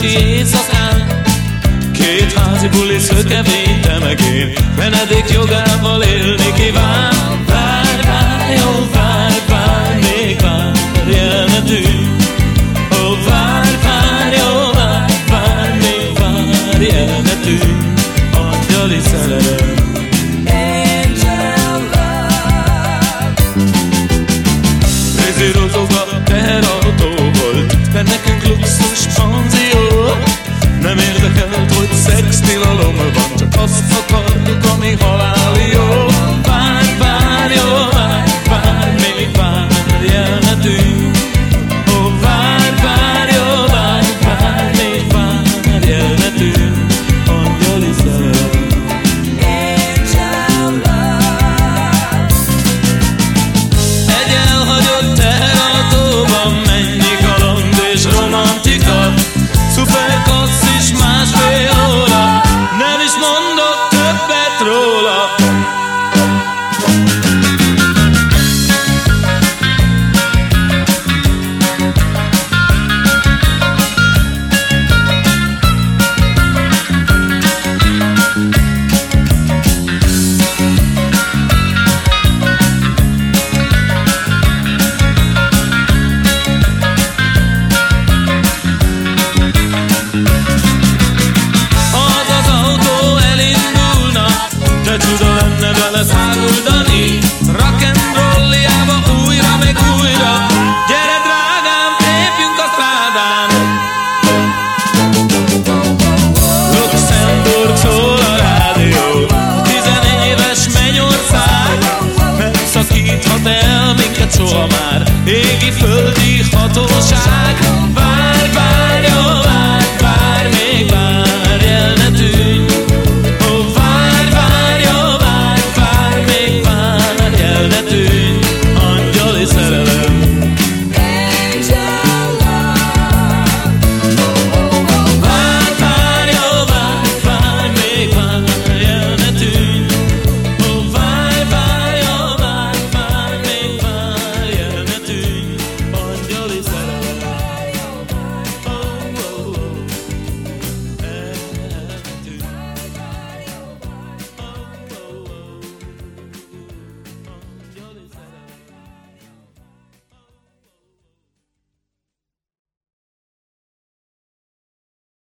őszi éjszakán. Két házi buli szökevéte meg én, Benedikt jogával élni kíván. Várj, várj, ó, várj, várj, még várj el ne tűnj. Ó, várj, várj, ó, várj, várj, még várj el ne tűnj. Angyali szerelem. Rézírozók a teherautó volt, de nekünk luxus panzió. Nem érdekelt, hogy szextilalom van, csak azt akartuk, ami halál.